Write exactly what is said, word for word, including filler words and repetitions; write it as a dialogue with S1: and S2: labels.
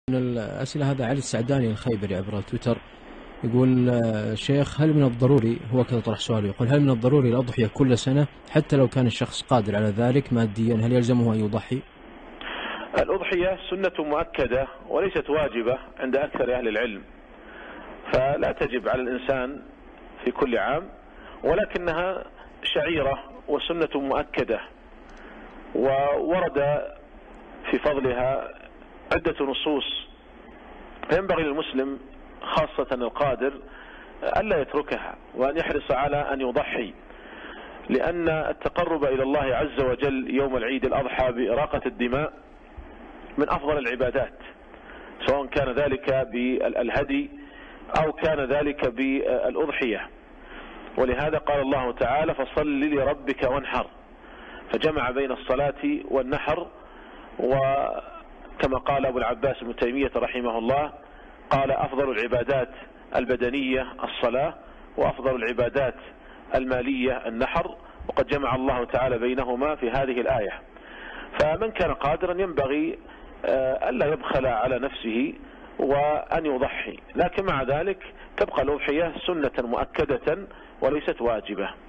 S1: من الأسئلة هذا علي السعداني الخيبري عبر تويتر يقول آه، شيخ، هل من الضروري، هو كذا طرح سؤال، يقول هل من الضروري الأضحية كل سنة حتى لو كان الشخص قادر على ذلك ماديا؟ هل يلزمه أن يضحي؟
S2: الأضحية سنة مؤكدة وليست واجبة عند أكثر أهل العلم، فلا تجب على الإنسان في كل عام، ولكنها شعيرة وسنة مؤكدة، وورد في فضلها عدة نصوص، فينبغي للمسلم خاصة القادر ألا يتركها وأن يحرص على أن يضحي، لأن التقرب إلى الله عز وجل يوم العيد الأضحى بإراقة الدماء من أفضل العبادات، سواء كان ذلك بالهدي أو كان ذلك بالأضحية. ولهذا قال الله تعالى: فصل لربك وانحر، فجمع بين الصلاة والنحر. وكما قال أبو العباس ابن تيمية رحمه الله، قال: أفضل العبادات البدنية الصلاة، وأفضل العبادات المالية النحر، وقد جمع الله تعالى بينهما في هذه الآية. فمن كان قادرا ينبغي ألا يبخل على نفسه وأن يضحي، لكن مع ذلك تبقى الأضحية سنة مؤكدة وليست واجبة.